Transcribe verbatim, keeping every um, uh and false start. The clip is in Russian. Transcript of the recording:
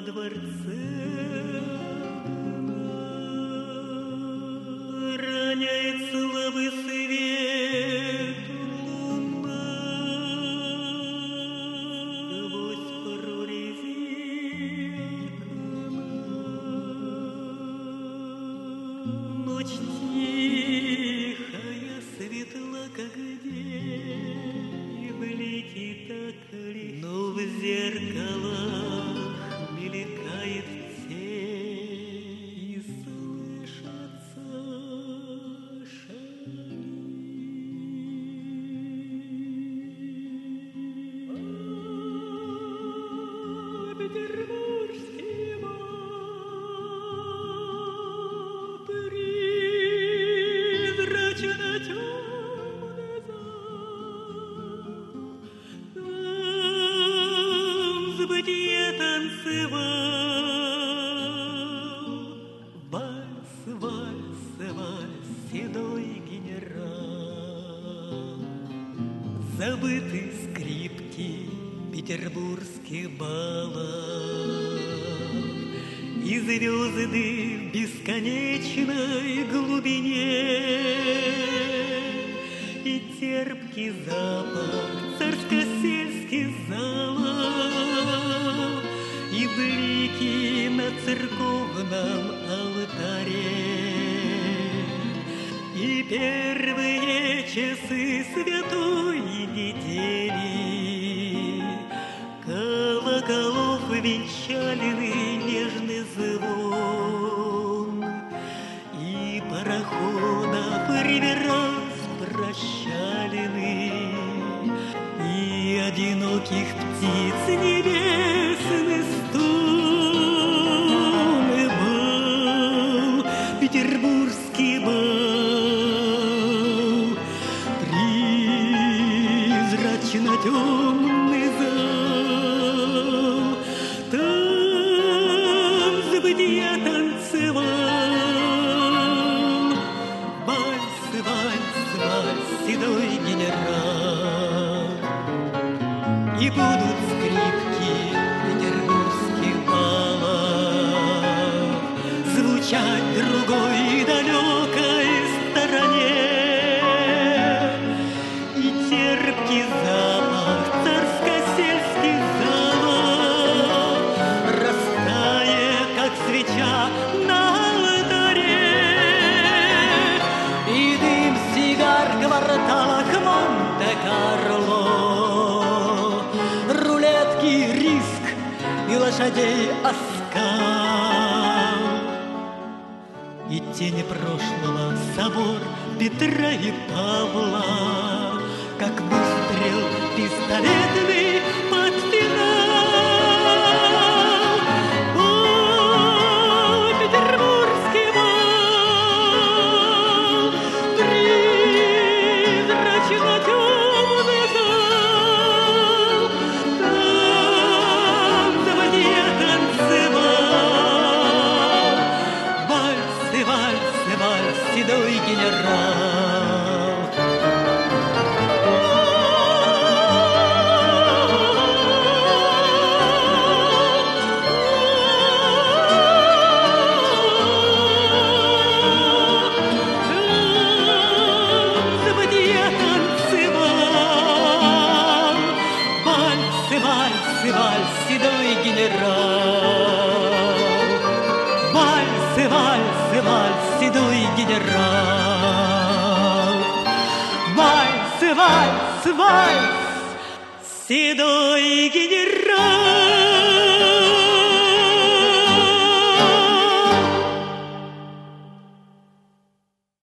дворце роняет слабый свет луна. Сквозь прорези ночь тихая, светла, как день, блики так ли, но в зеркалах мелькает тень, и слышатся шаги. А, петербургский бал, призрачно темный зал, там забытье танцевал. Вальс, вальс, вальс, седой генерал. Забыты скрипки петербургских балов, и звезды в бесконечной глубине, и терпкий запах царско-сельских залов, и блики на церковном алтаре, и первые часы святой недели колоколов венчали нежный звон, и пароходов реверанс прощаленный, и одиноких птиц небесный стон. И бал, петербургский бал, призрачно темный зал, там забытье танцевал. Вальс, вальс, вальс, седой генерал. И будут скрипки петербургских балов звучать другой далекой стороне, и терпкий запах царско-сельских залов растает, как свеча на алтаре, и дым сигар в кварталах Монте-Карло, рулетки, риск и лошадей оскал, и тени прошлого, собор Петра и Павла, как выстрел пистолетный под финал. О, петербургский бал, призрачно темный зал, там забытье танцевал. Вальс, и вальс, и вальс, седой генерал. Забытье танцевал. Вальс, и вальс, и вальс, седой генерал. Вальс, и вальс, и вальс, седой генерал. Вальс, и вальс, вальс, седой генерал.